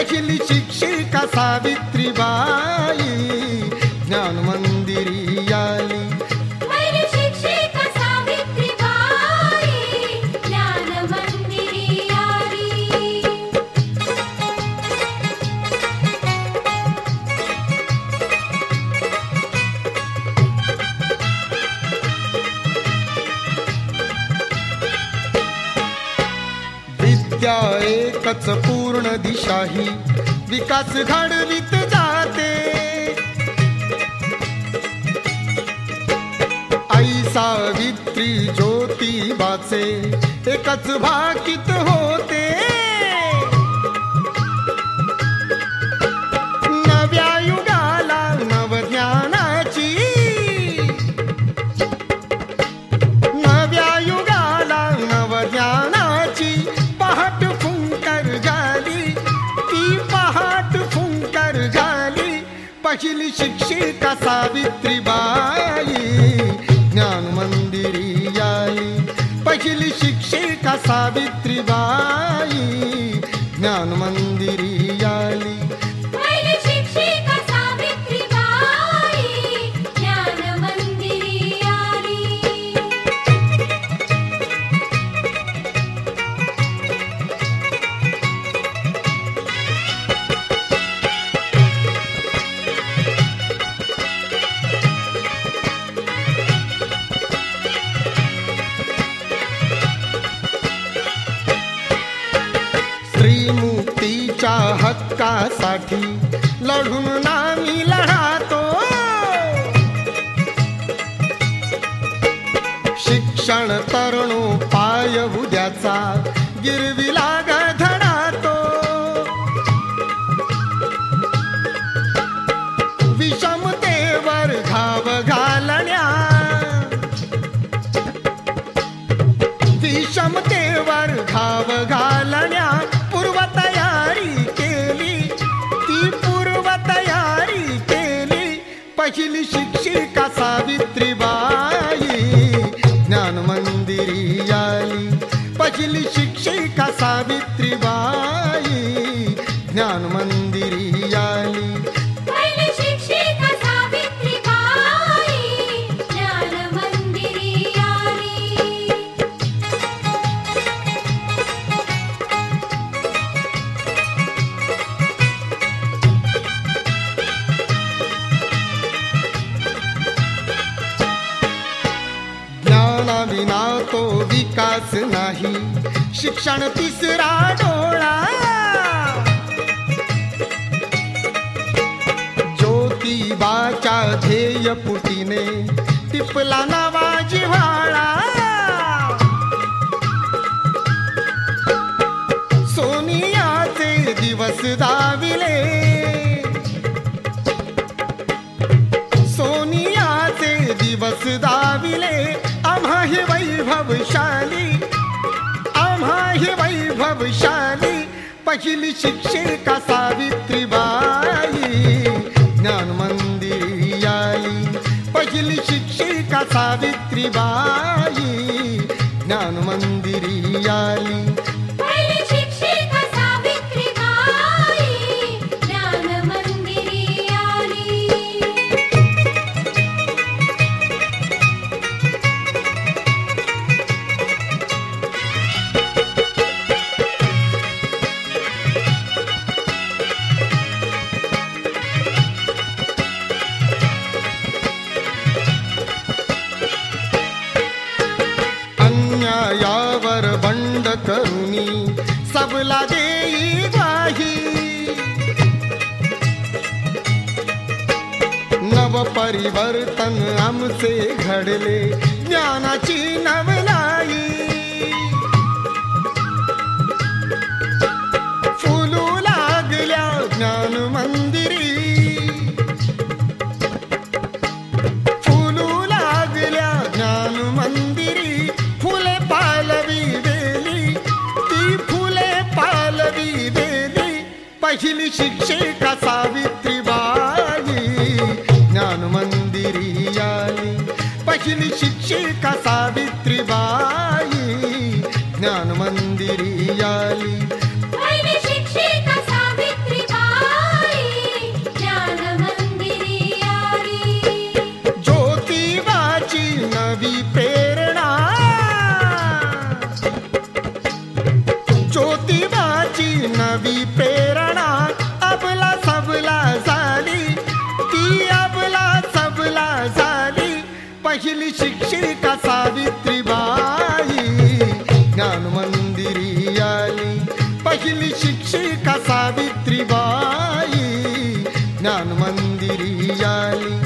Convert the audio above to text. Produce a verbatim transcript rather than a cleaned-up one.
पहिली शिक्षिका सावित्रीबाई ज्ञान मंदिरी आली. पहिली शिक्षिका सावित्रीबाई ज्ञान मंदिरी आली. विद्या एकच पूर्ण दिशाही विकास घडवित जाते. आई सावित्री ज्योतिबाचे एकच भाकीत होते. नव्या युगाला नवज्ञानाची, नव्या युगाला नवज्ञानाची पहाट फुंकर झाली. ती पहाट फुंकर झाली. पहिली शिक्षिका सावित्रीबाई ज्ञान मंदिरी आली. पहिली शिक्षिका सावित्रीबाई ज्ञान मंदिरी आली. पहिली शिक्षिका सावित्रीबाई ज्ञान मंदिरी आली. स्त्रीमुक्तीच्या हक्कासाठी लढून नामी लढातो. शिक्षण तरुणोपाय उद्याचा गिरविला धडा तो. विषमतेवर घाव घालण्या, विषमतेवर घाव घालण्या पूर्वतयारी केली. ती पूर्वतयारी केली. पहिली शिक्षिका सावित्रीबाई ज्ञान मंदिरी आली. पहिली शिक्षिका सावित्रीबाई ज्ञान मंदिरी आली. पहिली शिक्षिका सावित्रीबाई ज्ञान मंदिरी आली. ज्ञानाविना तो विकास नाही. शिक्षण तिसरा डोळा. ज्योतिबाच्या ध्येय पुटीने टिपला नवा जिव्हाळा. सोनियाचे दिवस दाविले, सोनियाचे दिवस दाविले. आम्हा हे वैभवशाली, आम्हा हे वैभवशाली. पहिली शिक्षिका सावित्रीबाई ज्ञान मंदिरी आली. पहिली शिक्षिका सावित्रीबाई ज्ञान मंदिरी आली. पहिली शिक्षिका सावित्रीबाई ज्ञान मंदिरी आली. अन्यायावर बंड करुनी सबला देई ग्वाही. नव परिवर्तन आमचे घडले ज्ञानाची नवलाई. फुलू लागल्या ज्ञान मंदिरी, फुलू लागल्या ज्ञान मंदिरी. फुले पालवी वेली, ती फुले पालवी वेली. पहिली शिक्षिका सावित्रीबाई ज्ञान मंदिरी आली. पहिली शिक्षिका सावित्रीबाई ज्ञान मंदिरी आली. पहिली शिक्षिका सावित्री सावित्रीबाई ज्ञान मंदिरी आली. पहिली शिक्षिका सावित्रीबाई ज्ञान मंदिरी आली.